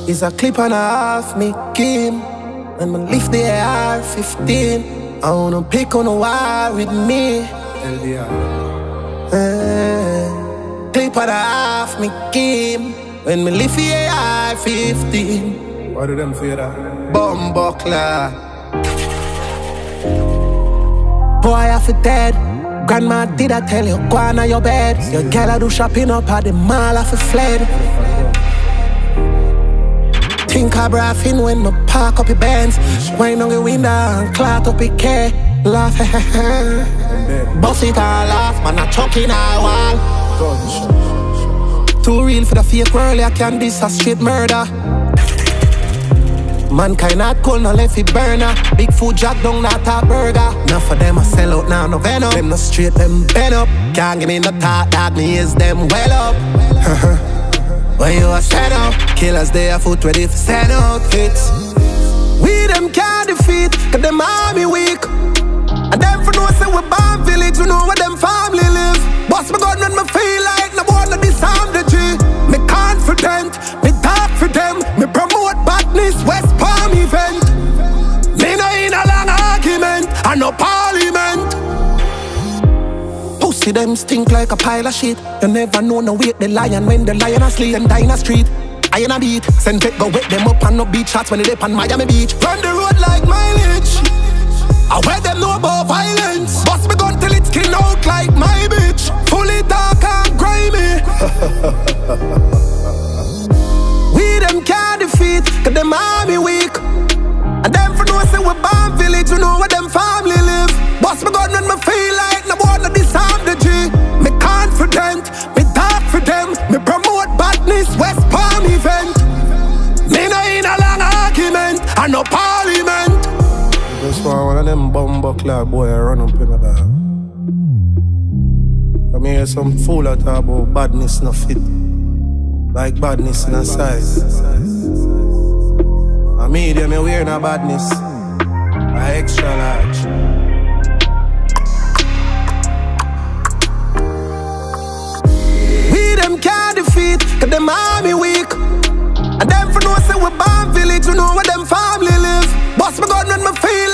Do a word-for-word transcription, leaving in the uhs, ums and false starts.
It's a clip and a half me game. And me lift the A R fifteen. I wanna pick on a war with me. L D R. Uh, clip and a half me game. When me lift the A R fifteen. What do them say that? Bumbuckler. Boy, I feel dead. Grandma, did I tell you, go on your bed? Your girl I do shopping up at the mall, I feel fled. Think I breath in when me park up your Benz. Wind on your window and clout up your care. Laugh, bust it all off, man, I chuck in a wall. Too real for the fake world, I can this a straight murder. Mankind not cold, no left it burner. Big food jack down, not a burger. Enough for them, I sell out now, no venom. Them no straight, them bend up. Can't give me no talk, that me is them well up. When you a stand up, killers they a foot ready for stand out hits. We them can't defeat, cause them army weak. And them for know say we bomb village, we know where them family live. Boss me gun when me feel like no one to disarm the G. Me confident, me talk for them. Me promote badness, West Palm event. Me no in a long argument, and no parliament. Pussy them stink like a pile of shit. You never know no wait the lion when the lion asleep and die in a street. I in a beat, send vet go wet them up and no beach shots when they dip on Miami Beach. Run the road like mileage. I wear them know about violence. Bust me gun till it skin out like my bitch. Fully dark and grimy. We them can't defeat, cause them army weak. And them for know say we bomb village, we know where them family live. Bust me gun when me feel like no one to disarm the G. Me confident, me talk for them. Me promote badness, West Palm event. Me no in a long argument, and no parliament. Just want one of them bumbuckler boy run up in the dog. Come here, some fool that talk about badness no fit. Like badness in a size. I mean, them you wearing a badness. A extra large. We them can't defeat, cause them army weak. And them for know say we bomb village, we know where them family live. Bust me gun when me feel